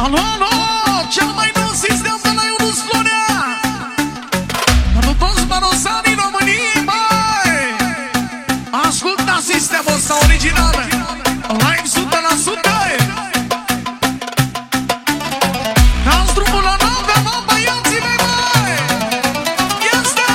Alo, alo, cel mai nou sistem de la Ionuț Florea. Pentru toți barosanii României, băi, ascultă sistemul ăsta original, live 100%. Dați drumul la noapte, mă, băiații mei, băi. Este!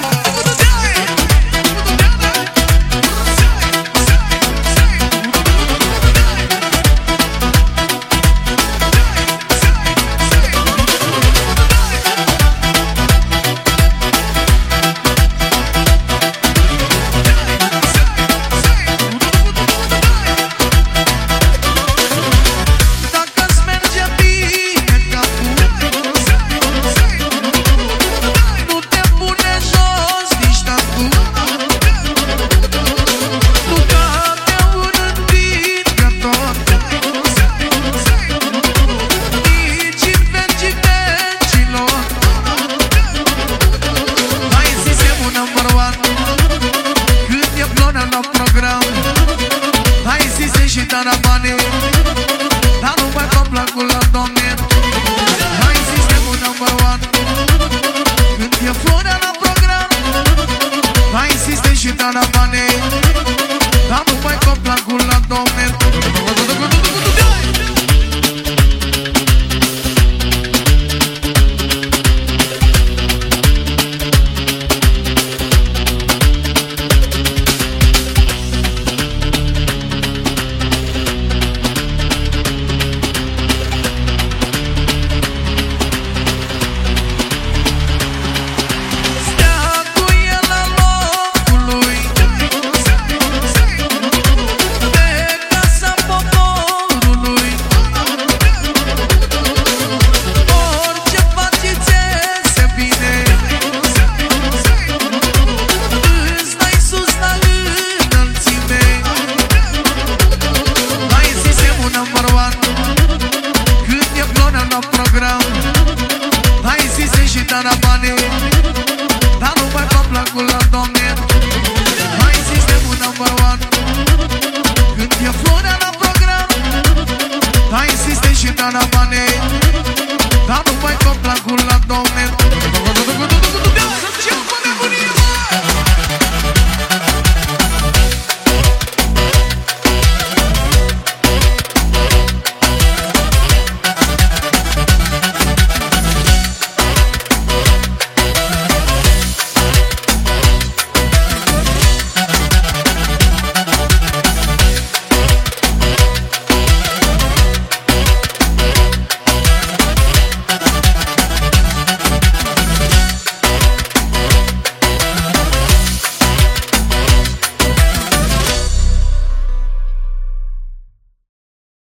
Dar nu mai fac placul la doamne. Hai sistemul number one. Când e Florea la program, hai sistem și taramane. Dar nu mai fac placul la doamne. Dar nu mai fac placul la doamne. Hai sistemul number one. Când e Florea la program, hai sistem și taramane. Dar nu mai fac placul la doamne.